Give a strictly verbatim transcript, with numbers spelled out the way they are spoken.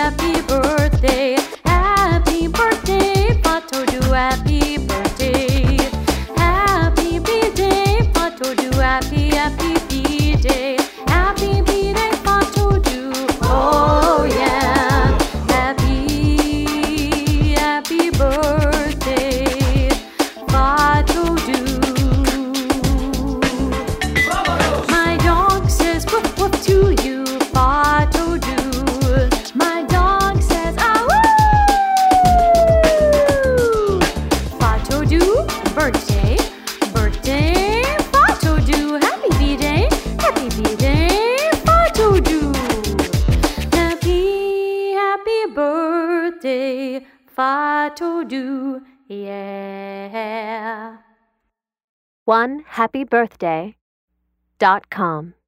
happy birthday. Happy birthday, Fatodu, happy birthday. Happy birthday, Fatodu, happy, happy birthday. Happy birthday, Fatodu, oh yeah. Happy, happy birthday, Fatodu. My dog says woof woof to you, Fatodu. My dog says ah woo. Fatodu, birthday, birthday, Fatodu. Happy birthday, happy birthday, Fatodu. Happy, happy birthday, Fatodu, yeah. one happy birthday dot com